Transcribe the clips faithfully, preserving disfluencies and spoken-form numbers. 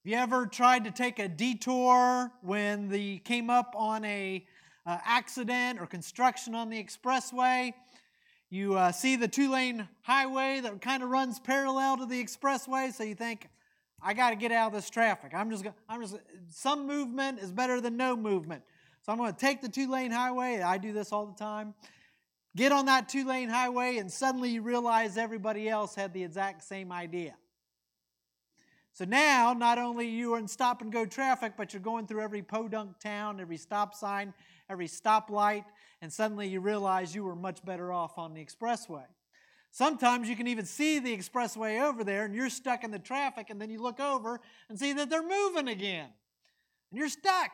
Have you ever tried to take a detour when the came up on a uh, accident or construction on the expressway? You uh, see the two-lane highway that kind of runs parallel to the expressway, so you think, I got to get out of this traffic. I'm just, gonna, I'm just, some movement is better than no movement. So I'm going to take the two-lane highway. I do this all the time. Get on that two-lane highway, and suddenly you realize everybody else had the exact same idea. So now, not only you are in stop-and-go traffic, but you're going through every podunk town, every stop sign, every stoplight, and suddenly you realize you were much better off on the expressway. Sometimes you can even see the expressway over there, and you're stuck in the traffic, and then you look over and see that they're moving again, and you're stuck.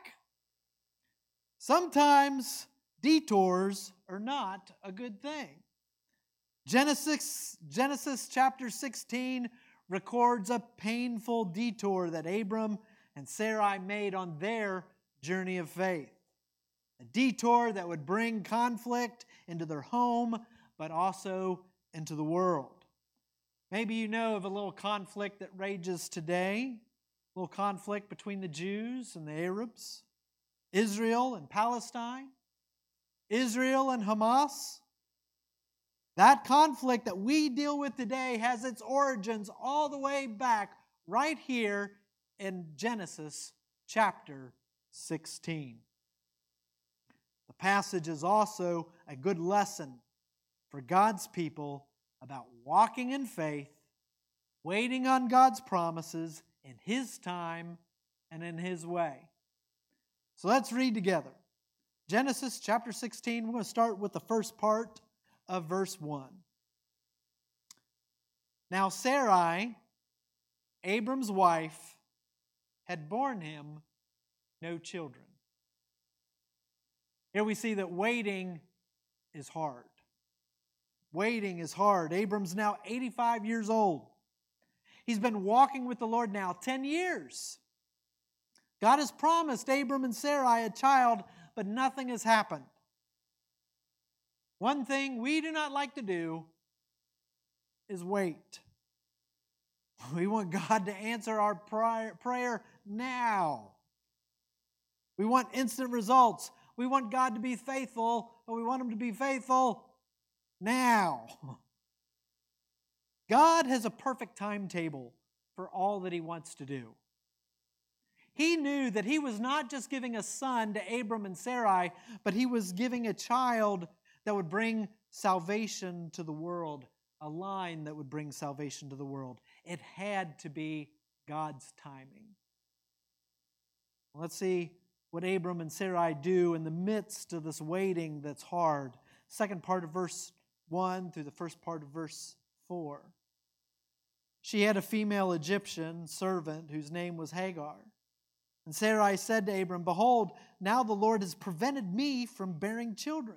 Sometimes detours are not a good thing. Genesis, Genesis chapter sixteen records a painful detour that Abram and Sarai made on their journey of faith. A detour that would bring conflict into their home, but also into the world. Maybe you know of a little conflict that rages today, a little conflict between the Jews and the Arabs, Israel and Palestine, Israel and Hamas. That conflict that we deal with today has its origins all the way back right here in Genesis chapter sixteen. The passage is also a good lesson for God's people about walking in faith, waiting on God's promises in His time and in His way. So let's read together. Genesis chapter sixteen, we're going to start with the first part of verse one. Now Sarai, Abram's wife, had borne him no children. Here we see that waiting is hard. Waiting is hard. Abram's now eighty-five years old. He's been walking with the Lord now ten years. God has promised Abram and Sarai a child, but nothing has happened. One thing we do not like to do is wait. We want God to answer our prayer now. We want instant results. We want God to be faithful, but we want Him to be faithful now. God has a perfect timetable for all that He wants to do. He knew that He was not just giving a son to Abram and Sarai, but He was giving a child that would bring salvation to the world, a line that would bring salvation to the world. It had to be God's timing. Let's see what Abram and Sarai do in the midst of this waiting that's hard. Second part of verse one through the first part of verse four. She had a female Egyptian servant whose name was Hagar. And Sarai said to Abram, "Behold, now the Lord has prevented me from bearing children.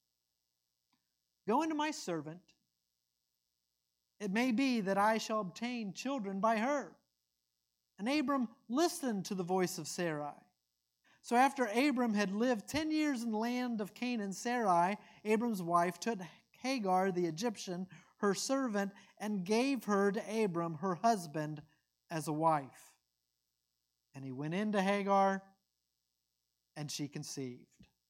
Go into my servant. It may be that I shall obtain children by her." And Abram listened to the voice of Sarai. So after Abram had lived ten years in the land of Canaan, Sarai, Abram's wife, took Hagar the Egyptian, her servant, and gave her to Abram, her husband, as a wife. And he went into Hagar, and she conceived.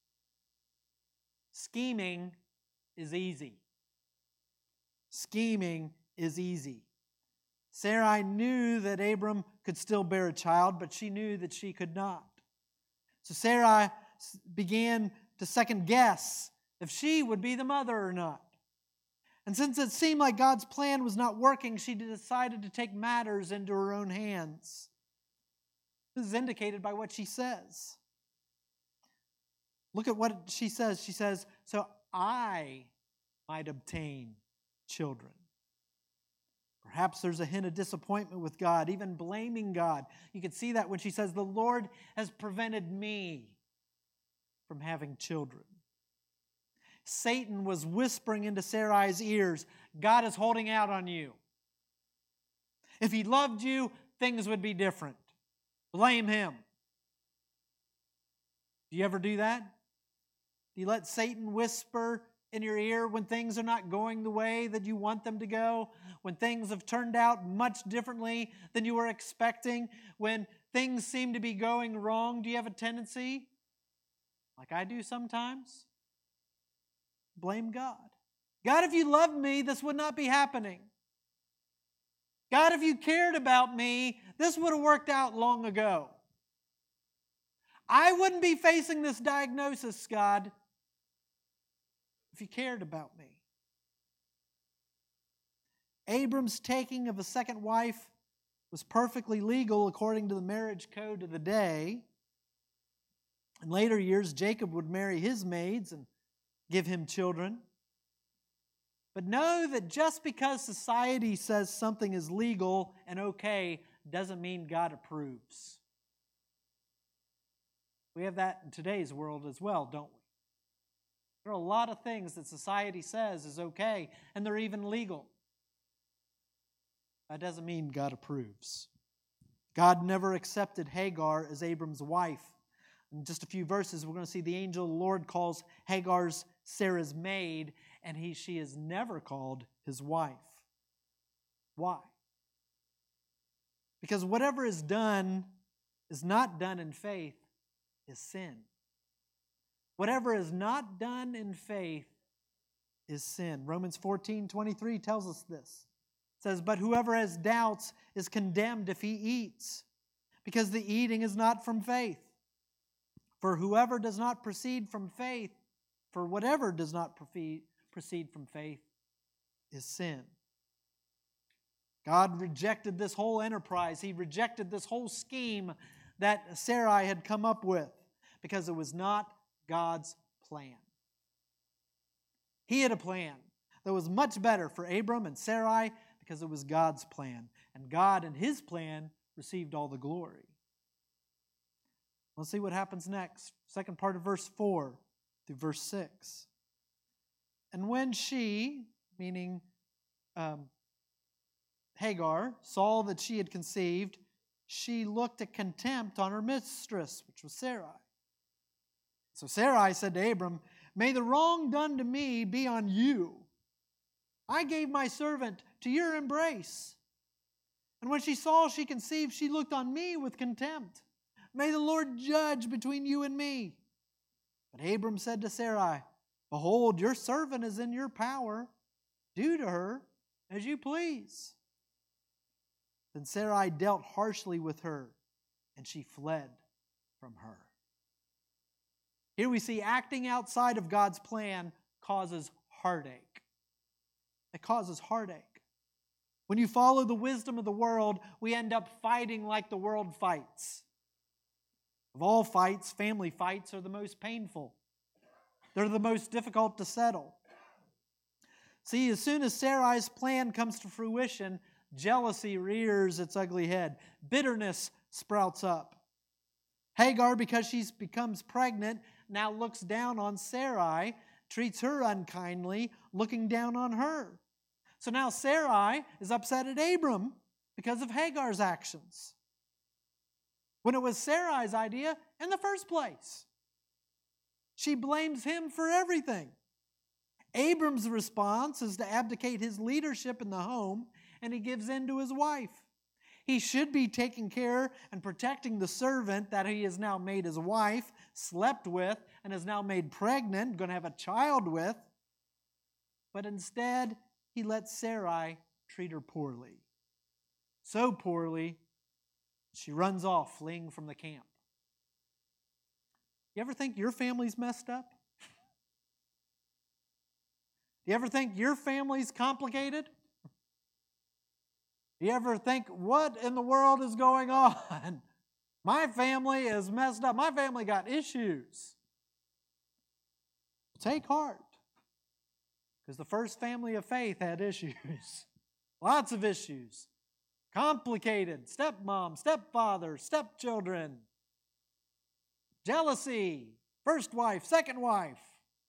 Scheming is easy. Scheming is easy. Sarai knew that Abram could still bear a child, but she knew that she could not. So Sarai began to second guess if she would be the mother or not. And since it seemed like God's plan was not working, she decided to take matters into her own hands. This is indicated by what she says. Look at what she says. She says, "So I might obtain children." Perhaps there's a hint of disappointment with God, even blaming God. You can see that when she says, "The Lord has prevented me from having children." Satan was whispering into Sarai's ears, God is holding out on you. If He loved you, things would be different. Blame Him. Do you ever do that? Do you let Satan whisper in your ear when things are not going the way that you want them to go, when things have turned out much differently than you were expecting, when things seem to be going wrong? Do you have a tendency, like I do sometimes, blame God? God, if you loved me, this would not be happening. God, if you cared about me, this would have worked out long ago. I wouldn't be facing this diagnosis, God, if you cared about me. Abram's taking of a second wife was perfectly legal according to the marriage code of the day. In later years, Jacob would marry his maids and give him children. But know that just because society says something is legal and okay doesn't mean God approves. We have that in today's world as well, don't we? There are a lot of things that society says is okay, and they're even legal. That doesn't mean God approves. God never accepted Hagar as Abram's wife. In just a few verses, we're going to see the angel of the Lord calls Hagar's Sarah's maid, and he, she is never called his wife. Why? Because whatever is done is not done in faith is sin. Whatever is not done in faith is sin. Romans fourteen twenty-three tells us this. It says, but whoever has doubts is condemned if he eats, because the eating is not from faith. For whoever does not proceed from faith, for whatever does not proceed from faith is sin. God rejected this whole enterprise. He rejected this whole scheme that Sarai had come up with because it was not God's plan. He had a plan that was much better for Abram and Sarai because it was God's plan. And God and His plan received all the glory. Let's see what happens next. Second part of verse four through verse six. And when she, meaning um, Hagar, saw that she had conceived, she looked at contempt on her mistress, which was Sarai. So Sarai said to Abram, may the wrong done to me be on you. I gave my servant to your embrace. And when she saw she conceived, she looked on me with contempt. May the Lord judge between you and me. But Abram said to Sarai, behold, your servant is in your power. Do to her as you please. Then Sarai dealt harshly with her, and she fled from her. Here we see acting outside of God's plan causes heartache. It causes heartache. When you follow the wisdom of the world, we end up fighting like the world fights. Of all fights, family fights are the most painful. They're the most difficult to settle. See, as soon as Sarai's plan comes to fruition, jealousy rears its ugly head. Bitterness sprouts up. Hagar, because she becomes pregnant, now looks down on Sarai, treats her unkindly, looking down on her. So now Sarai is upset at Abram because of Hagar's actions, when it was Sarai's idea in the first place. She blames him for everything. Abram's response is to abdicate his leadership in the home, and he gives in to his wife. He should be taking care and protecting the servant that he has now made his wife, slept with, and has now made pregnant, going to have a child with. But instead, he lets Sarai treat her poorly. So poorly, she runs off, fleeing from the camp. You ever think your family's messed up? Do you ever think your family's complicated? Do you ever think, what in the world is going on? My family is messed up. My family got issues. Take heart, because the first family of faith had issues. Lots of issues. Complicated. Stepmom, stepfather, stepchildren. Jealousy. First wife, second wife.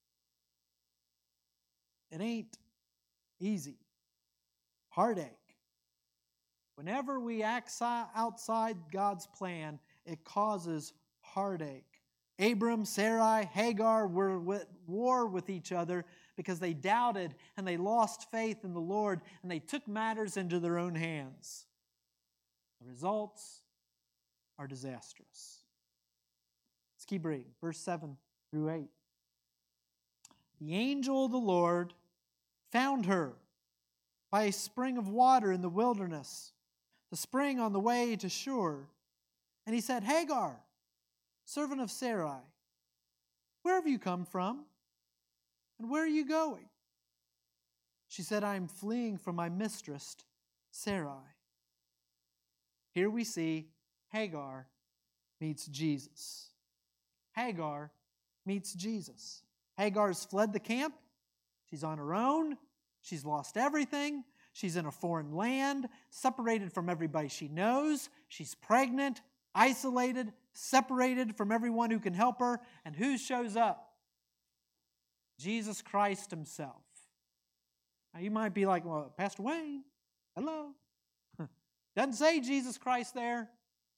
It ain't easy. Heartache. Whenever we act outside God's plan, it causes heartache. Abram, Sarai, Hagar were at war with each other because they doubted and they lost faith in the Lord and they took matters into their own hands. The results are disastrous. Let's keep reading. Verse seven through eight. The angel of the Lord found her by a spring of water in the wilderness, the spring on the way to Shur. And he said, Hagar, servant of Sarai, where have you come from? And where are you going? She said, I am fleeing from my mistress, Sarai. Here we see Hagar meets Jesus. Hagar meets Jesus. Hagar's fled the camp. She's on her own. She's lost everything. She's in a foreign land, separated from everybody she knows. She's pregnant, isolated, separated from everyone who can help her. And who shows up? Jesus Christ himself. Now you might be like, well, Pastor Wayne, hello. Doesn't say Jesus Christ there.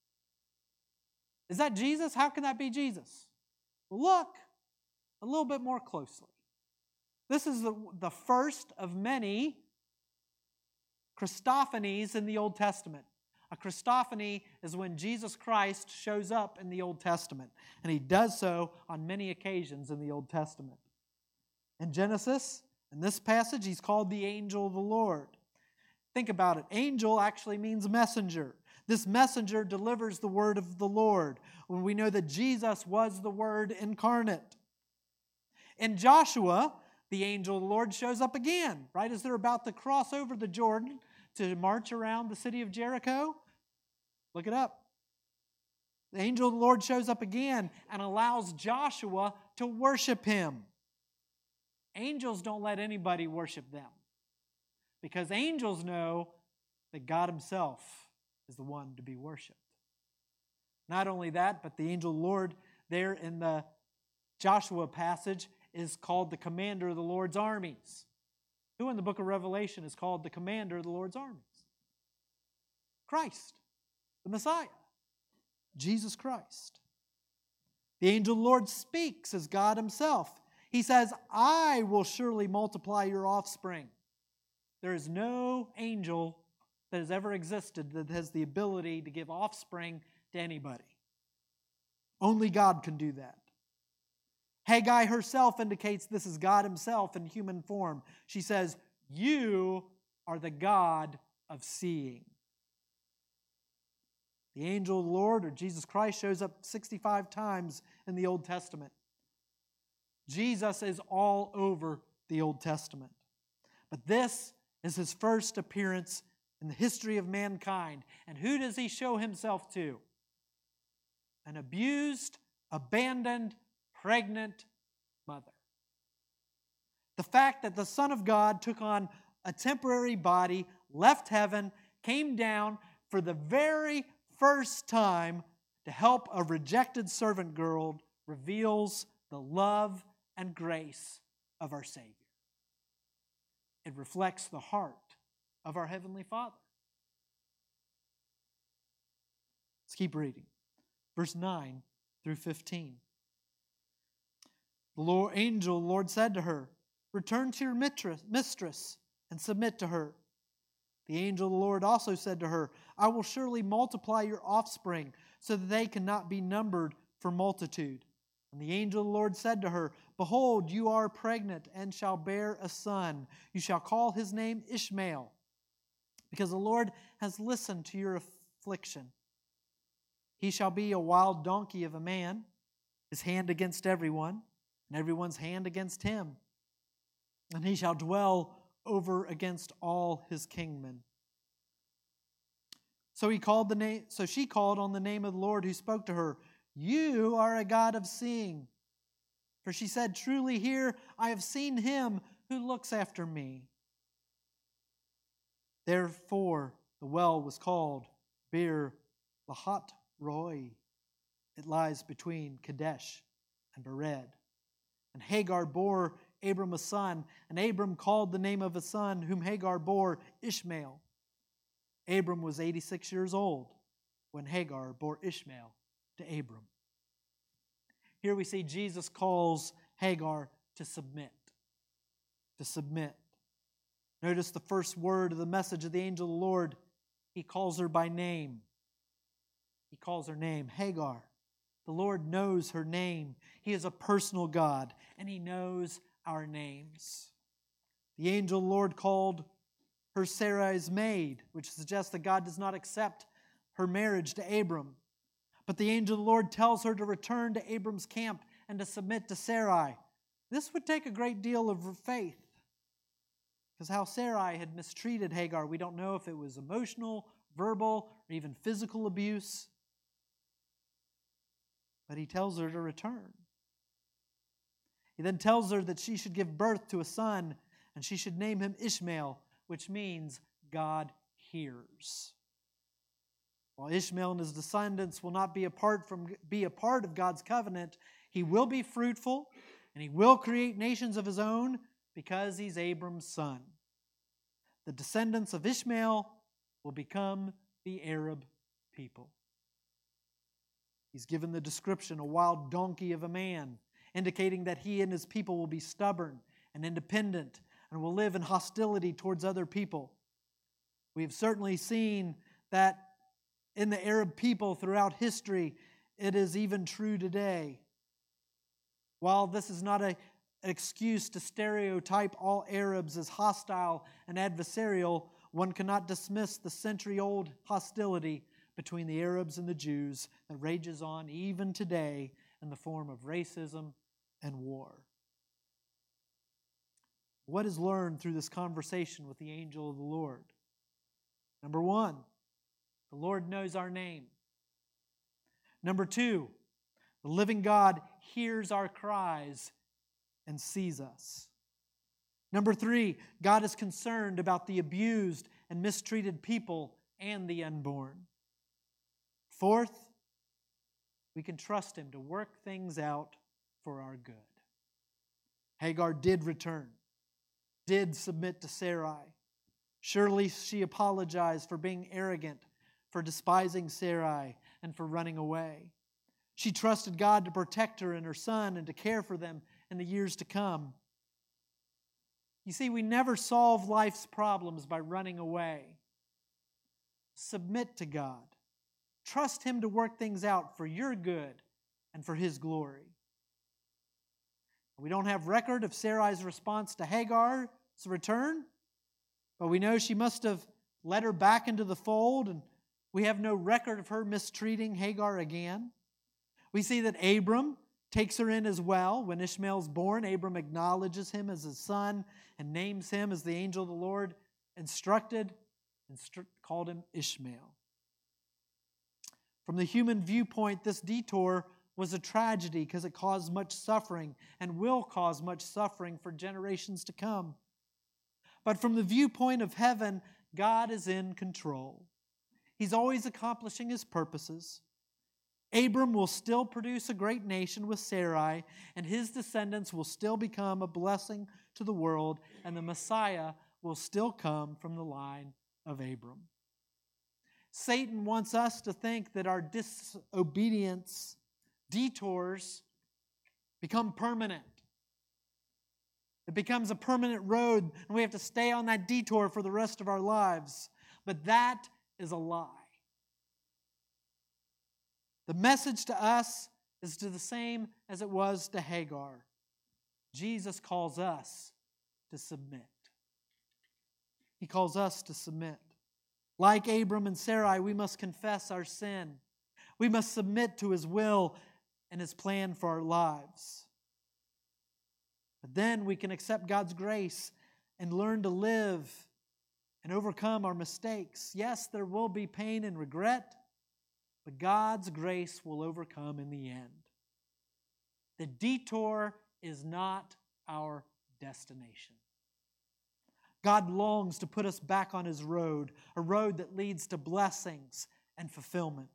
Is that Jesus? How can that be Jesus? Look a little bit more closely. This is the, the first of many Christophanies in the Old Testament. A Christophany is when Jesus Christ shows up in the Old Testament, and he does so on many occasions in the Old Testament. In Genesis, in this passage, he's called the angel of the Lord. Think about it. Angel actually means messenger. This messenger delivers the word of the Lord, when we know that Jesus was the Word incarnate. In Joshua, the angel of the Lord shows up again, right as they're about to cross over the Jordan to march around the city of Jericho. Look it up. The angel of the Lord shows up again and allows Joshua to worship him. Angels don't let anybody worship them, because angels know that God himself is the one to be worshiped. Not only that, but the angel of the Lord there in the Joshua passage is called the commander of the Lord's armies. Who in the book of Revelation is called the commander of the Lord's armies? Christ, the Messiah, Jesus Christ. The angel of the Lord speaks as God himself. He says, I will surely multiply your offspring. There is no angel that has ever existed that has the ability to give offspring to anybody. Only God can do that. Haggai herself indicates this is God himself in human form. She says, you are the God of seeing. The angel of the Lord, or Jesus Christ, shows up sixty-five times in the Old Testament. Jesus is all over the Old Testament. But this is his first appearance in the history of mankind. And who does he show himself to? An abused, abandoned, pregnant mother. The fact that the Son of God took on a temporary body, left heaven, came down for the very first time to help a rejected servant girl reveals the love and grace of our Savior. It reflects the heart of our Heavenly Father. Let's keep reading. Verse nine through fifteen. The Lord, angel, the Lord said to her, return to your mistress, mistress and submit to her. The angel of the Lord also said to her, I will surely multiply your offspring so that they cannot be numbered for multitude. And the angel of the Lord said to her, behold, you are pregnant and shall bear a son. You shall call his name Ishmael, because the Lord has listened to your affliction. He shall be a wild donkey of a man, his hand against everyone, and everyone's hand against him. And he shall dwell over against all his kingmen. So he called the name, so she called on the name of the Lord who spoke to her, you are a God of seeing. For she said, truly here I have seen him who looks after me. Therefore the well was called Bir Lahat Roi. It lies between Kadesh and Bered. And Hagar bore Abram a son, and Abram called the name of a son whom Hagar bore Ishmael. Abram was eighty-six years old when Hagar bore Ishmael to Abram. Here we see Jesus calls Hagar to submit. to submit. Notice the first word of the message of the angel of the Lord. He calls her by name. He calls her name, Hagar. The Lord knows her name. He is a personal God, and He knows our names. The angel of the Lord called her Sarai's maid, which suggests that God does not accept her marriage to Abram. But the angel of the Lord tells her to return to Abram's camp and to submit to Sarai. This would take a great deal of faith, because how Sarai had mistreated Hagar, we don't know if it was emotional, verbal, or even physical abuse. But he tells her to return. He then tells her that she should give birth to a son, and she should name him Ishmael, which means God hears. While Ishmael and his descendants will not be apart from be a part of God's covenant, he will be fruitful, and he will create nations of his own because he's Abram's son. The descendants of Ishmael will become the Arab people. He's given the description, a wild donkey of a man, indicating that he and his people will be stubborn and independent and will live in hostility towards other people. We have certainly seen that in the Arab people throughout history, it is even true today. While this is not a, an excuse to stereotype all Arabs as hostile and adversarial, one cannot dismiss the century-old hostility between the Arabs and the Jews that rages on even today in the form of racism and war. What is learned through this conversation with the angel of the Lord? Number one, the Lord knows our name. Number two, the living God hears our cries and sees us. Number three, God is concerned about the abused and mistreated people and the unborn. Fourth, we can trust Him to work things out for our good. Hagar did return, did submit to Sarai. Surely she apologized for being arrogant, for despising Sarai, and for running away. She trusted God to protect her and her son and to care for them in the years to come. You see, we never solve life's problems by running away. Submit to God. Trust Him to work things out for your good and for His glory. We don't have record of Sarai's response to Hagar's return, but we know she must have led her back into the fold, and we have no record of her mistreating Hagar again. We see that Abram takes her in as well. When Ishmael's born, Abram acknowledges him as his son and names him as the angel of the Lord instructed and instru- called him Ishmael. From the human viewpoint, this detour was a tragedy because it caused much suffering and will cause much suffering for generations to come. But from the viewpoint of heaven, God is in control. He's always accomplishing His purposes. Abram will still produce a great nation with Sarai, and his descendants will still become a blessing to the world, and the Messiah will still come from the line of Abram. Satan wants us to think that our disobedience, detours, become permanent. It becomes a permanent road, and we have to stay on that detour for the rest of our lives. But that is a lie. The message to us is to the same as it was to Hagar. Jesus calls us to submit. He calls us to submit. Like Abram and Sarai, we must confess our sin. We must submit to His will and His plan for our lives. But then we can accept God's grace and learn to live and overcome our mistakes. Yes, there will be pain and regret, but God's grace will overcome in the end. The detour is not our destination. God longs to put us back on His road, a road that leads to blessings and fulfillment.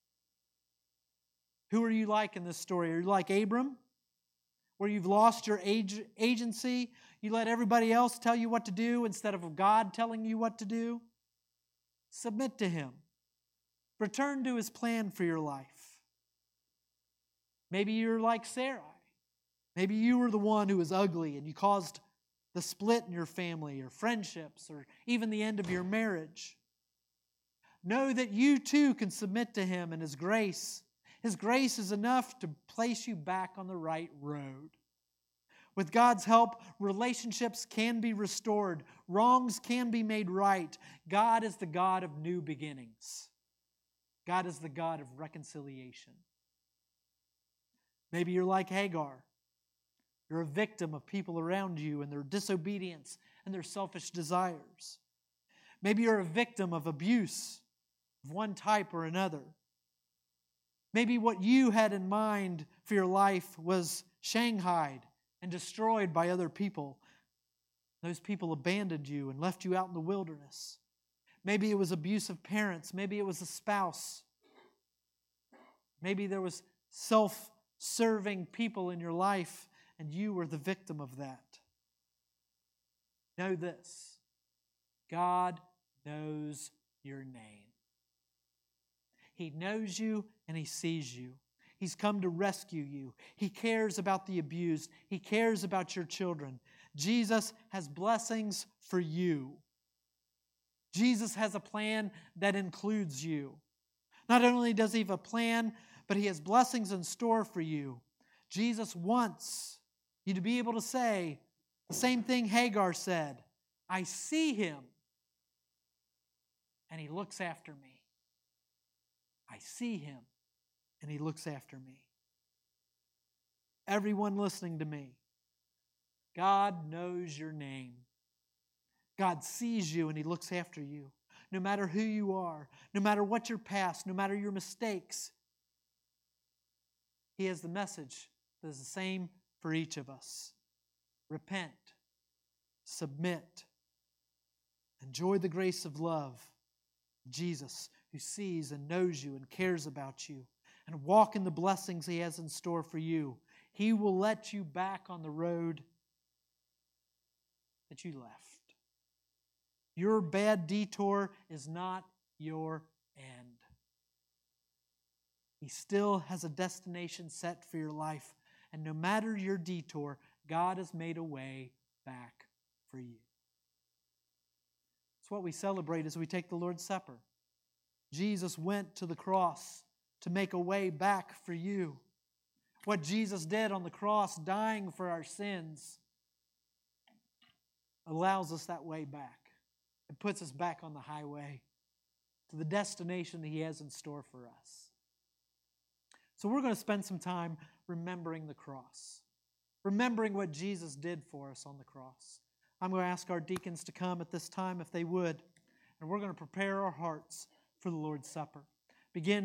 Who are you like in this story? Are you like Abram, where you've lost your ag- agency? You let everybody else tell you what to do instead of God telling you what to do? Submit to Him. Return to His plan for your life. Maybe you're like Sarai. Maybe you were the one who was ugly and you caused the split in your family or friendships or even the end of your marriage. Know that you too can submit to Him and His grace. His grace is enough to place you back on the right road. With God's help, relationships can be restored. Wrongs can be made right. God is the God of new beginnings. God is the God of reconciliation. Maybe you're like Hagar. You're a victim of people around you and their disobedience and their selfish desires. Maybe you're a victim of abuse of one type or another. Maybe what you had in mind for your life was shanghaied and destroyed by other people. Those people abandoned you and left you out in the wilderness. Maybe it was abusive parents. Maybe it was a spouse. Maybe there was self-serving people in your life and you were the victim of that. Know this: God knows your name. He knows you and He sees you. He's come to rescue you. He cares about the abused. He cares about your children. Jesus has blessings for you. Jesus has a plan that includes you. Not only does He have a plan, but He has blessings in store for you. Jesus wants you to be able to say the same thing Hagar said: I see Him and He looks after me. I see Him and He looks after me. Everyone listening to me, God knows your name. God sees you and He looks after you. No matter who you are, no matter what your past, no matter your mistakes, He has the message that is the same for each of us. Repent, submit, enjoy the grace of love, Jesus, who sees and knows you and cares about you, and walk in the blessings He has in store for you. He will let you back on the road that you left. Your bad detour is not your end. He still has a destination set for your life. And no matter your detour, God has made a way back for you. It's what we celebrate as we take the Lord's Supper. Jesus went to the cross to make a way back for you. What Jesus did on the cross, dying for our sins, allows us that way back. It puts us back on the highway to the destination that He has in store for us. So we're going to spend some time remembering the cross, remembering what Jesus did for us on the cross. I'm going to ask our deacons to come at this time if they would, and we're going to prepare our hearts for the Lord's Supper. Begin